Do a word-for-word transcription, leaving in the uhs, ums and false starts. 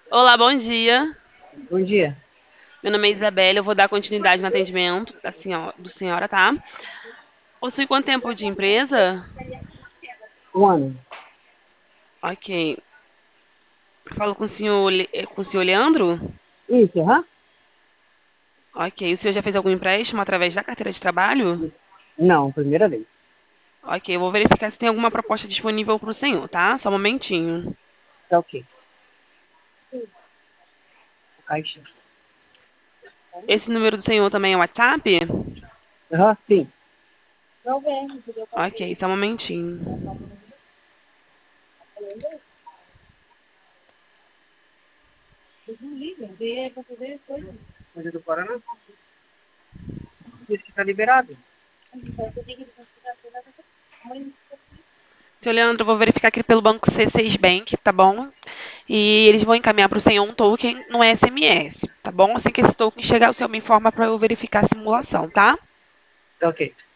Olá, bom dia. Bom dia. Meu nome é Isabela, eu vou dar continuidade no atendimento da senhora, do senhora, tá? Possui quanto tempo de empresa? Um ano. Ok. Falo com o senhor, Le- eh, com o senhor Leandro? Isso, aham? Ok. O senhor já fez algum empréstimo através da carteira de trabalho? Não, primeira vez. Ok, eu vou verificar se tem alguma proposta disponível para o senhor, tá? Só um momentinho. Tá ok. Caixa. Esse número do senhor também é WhatsApp? Aham, sim. Ok, só um momentinho. Coisa do Paraná? Diz que tá liberado. Senhor Leandro, eu vou verificar aqui pelo banco C seis Bank, tá bom? E eles vão encaminhar para o senhor um token no S M S, tá bom? Assim que esse token chegar, o senhor me informa para eu verificar a simulação, tá? Tá ok.